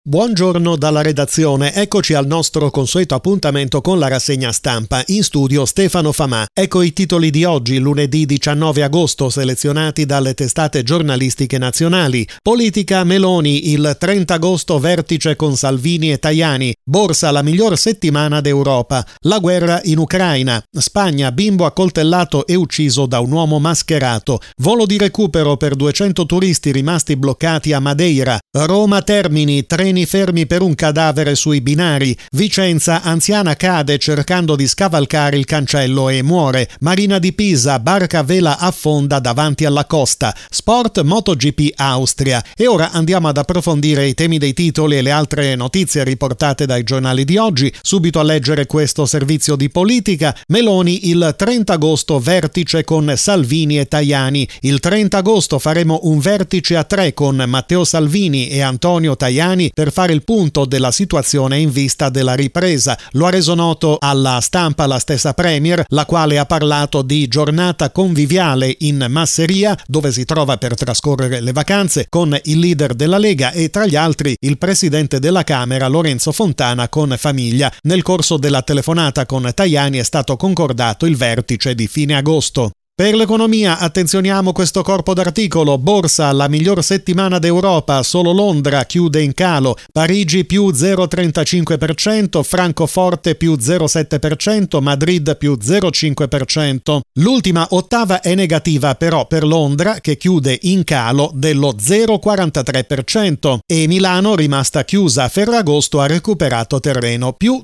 Buongiorno dalla redazione, eccoci al nostro consueto appuntamento con la rassegna stampa. In studio Stefano Famà. Ecco i titoli di oggi, lunedì 19 agosto, selezionati dalle testate giornalistiche nazionali. Politica Meloni, il 30 agosto vertice con Salvini e Tajani. Borsa, la miglior settimana d'Europa. La guerra in Ucraina. Spagna, bimbo accoltellato e ucciso da un uomo mascherato. Volo di recupero per 200 turisti rimasti bloccati a Madeira. Roma Termini, treni fermi per un cadavere sui binari. Vicenza, anziana cade cercando di scavalcare il cancello e muore. Marina di Pisa, barca a vela affonda davanti alla costa. Sport MotoGP Austria. E ora andiamo ad approfondire i temi dei titoli e le altre notizie riportate dai giornali di oggi. Subito a leggere questo servizio di politica. Meloni, il 30 agosto vertice con Salvini e Tajani. Il 30 agosto faremo un vertice a 3 con Matteo Salvini e Antonio Tajani per fare il punto della situazione in vista della ripresa. Lo ha reso noto alla stampa la stessa Premier, la quale ha parlato di giornata conviviale in masseria, dove si trova per trascorrere le vacanze, con il leader della Lega e tra gli altri il presidente della Camera Lorenzo Fontana con famiglia. Nel corso della telefonata con Tajani è stato concordato il vertice di fine agosto. Per l'economia attenzioniamo questo corpo d'articolo. Borsa, la miglior settimana d'Europa, solo Londra chiude in calo, Parigi più 0,35%, Francoforte più 0,7%, Madrid più 0,5%. L'ultima ottava è negativa però per Londra, che chiude in calo dello 0,43%, e Milano, rimasta chiusa a Ferragosto, ha recuperato terreno più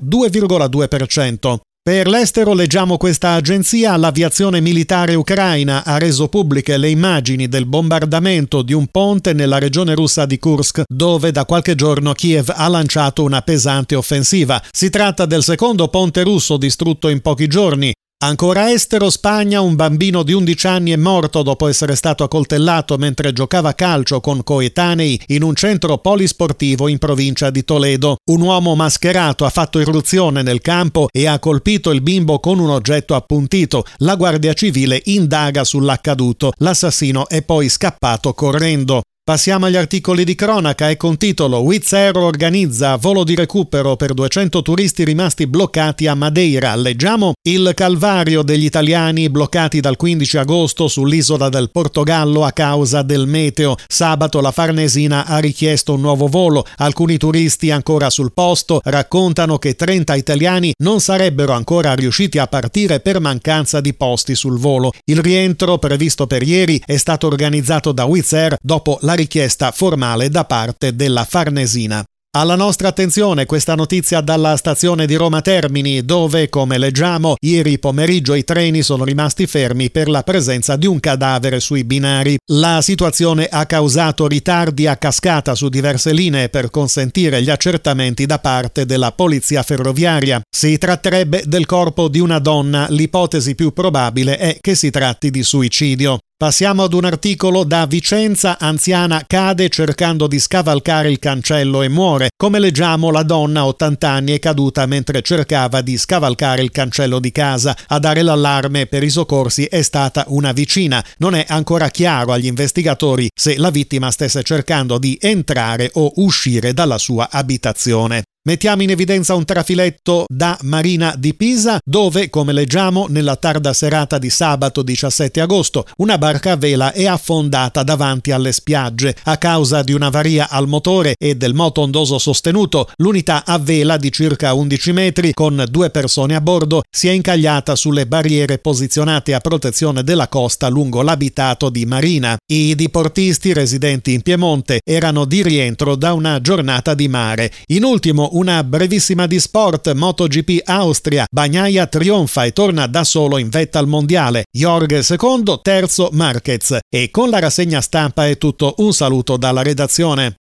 2,2%. Per l'estero leggiamo questa agenzia. L'aviazione militare ucraina ha reso pubbliche le immagini del bombardamento di un ponte nella regione russa di Kursk, dove da qualche giorno Kiev ha lanciato una pesante offensiva. Si tratta del secondo ponte russo distrutto in pochi giorni. Ancora estero, Spagna, un bambino di 11 anni è morto dopo essere stato accoltellato mentre giocava a calcio con coetanei in un centro polisportivo in provincia di Toledo. Un uomo mascherato ha fatto irruzione nel campo e ha colpito il bimbo con un oggetto appuntito. La Guardia Civile indaga sull'accaduto. L'assassino è poi scappato correndo. Passiamo agli articoli di cronaca e con titolo Wizz Air organizza volo di recupero per 200 turisti rimasti bloccati a Madeira. Leggiamo il calvario degli italiani bloccati dal 15 agosto sull'isola del Portogallo a causa del meteo. Sabato la Farnesina ha richiesto un nuovo volo. Alcuni turisti ancora sul posto raccontano che 30 italiani non sarebbero ancora riusciti a partire per mancanza di posti sul volo. Il rientro, previsto per ieri, è stato organizzato da Wizz Air dopo la richiesta formale da parte della Farnesina. Alla nostra attenzione questa notizia dalla stazione di Roma Termini, dove, come leggiamo, ieri pomeriggio i treni sono rimasti fermi per la presenza di un cadavere sui binari. La situazione ha causato ritardi a cascata su diverse linee per consentire gli accertamenti da parte della polizia ferroviaria. Si tratterebbe del corpo di una donna, l'ipotesi più probabile è che si tratti di suicidio. Passiamo ad un articolo da Vicenza. Anziana cade cercando di scavalcare il cancello e muore. Come leggiamo, la donna, 80 anni, è caduta mentre cercava di scavalcare il cancello di casa. A dare l'allarme per i soccorsi è stata una vicina. Non è ancora chiaro agli investigatori se la vittima stesse cercando di entrare o uscire dalla sua abitazione. Mettiamo in evidenza un trafiletto da Marina di Pisa, dove, come leggiamo, nella tarda serata di sabato 17 agosto, una barca a vela è affondata davanti alle spiagge. A causa di un'avaria al motore e del moto ondoso sostenuto, l'unità a vela di circa 11 metri, con 2 persone a bordo, si è incagliata sulle barriere posizionate a protezione della costa lungo l'abitato di Marina. I diportisti residenti in Piemonte erano di rientro da una giornata di mare. In ultimo, una brevissima di sport, MotoGP Austria, Bagnaia trionfa e torna da solo in vetta al mondiale, Jorge secondo, terzo Marquez. E con la rassegna stampa è tutto, un saluto dalla redazione.